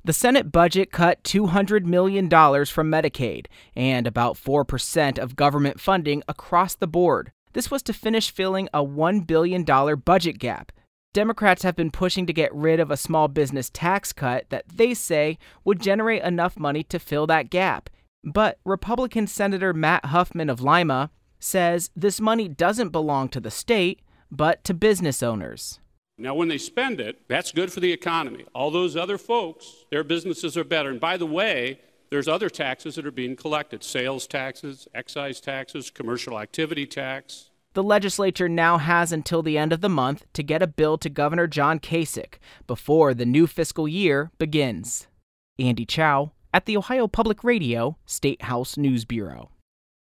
The Senate budget cut $200 million from Medicaid and about 4% of government funding across the board. This was to finish filling a $1 billion budget gap. Democrats have been pushing to get rid of a small business tax cut that they say would generate enough money to fill that gap. But Republican Senator Matt Huffman of Lima says this money doesn't belong to the state, but to business owners. Now, when they spend it, that's good for the economy. All those other folks, their businesses are better. And by the way, there's other taxes that are being collected: sales taxes, excise taxes, commercial activity tax. The legislature now has until the end of the month to get a bill to Governor John Kasich before the new fiscal year begins. Andy Chow at the Ohio Public Radio State House News Bureau.